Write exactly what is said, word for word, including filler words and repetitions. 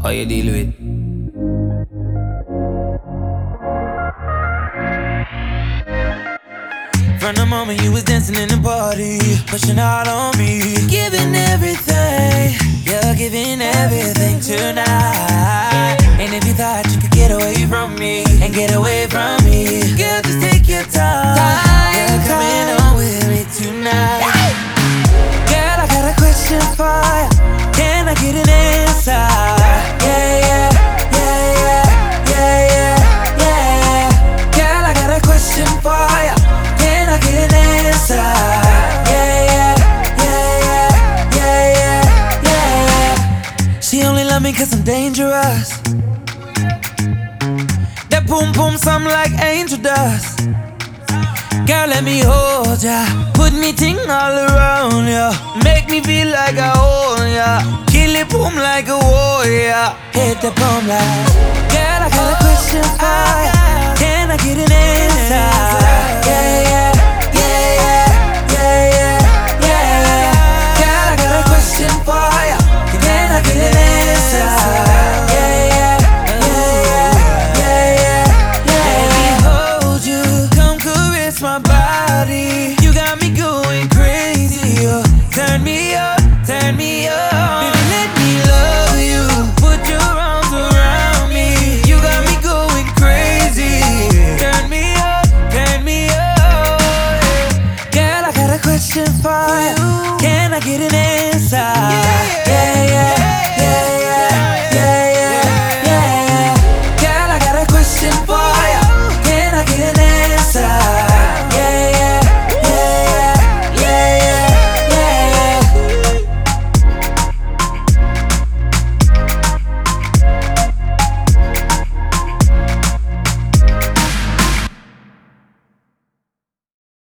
How you deal with? From the moment you was dancing in the party, pushing out on me, giving everything, you're giving everything tonight. And if you thought you could get away from me and get away from me, girl, just take your time. You're coming on with me tonight. Girl, I got a question for you. Can I get an answer? Yeah, yeah, yeah, yeah, yeah, yeah, yeah. Girl, I got a question for you. Can I get an answer? Yeah, yeah, yeah, yeah, yeah, yeah, yeah. She only love me cause I'm dangerous. That boom boom sound like angel dust. Girl, let me hold ya, put me ting all around ya, make me feel like I own ya, kill it boom like a warrior, hit the boom like. Girl, I got a question for ya. Can I get an answer? Yeah, yeah.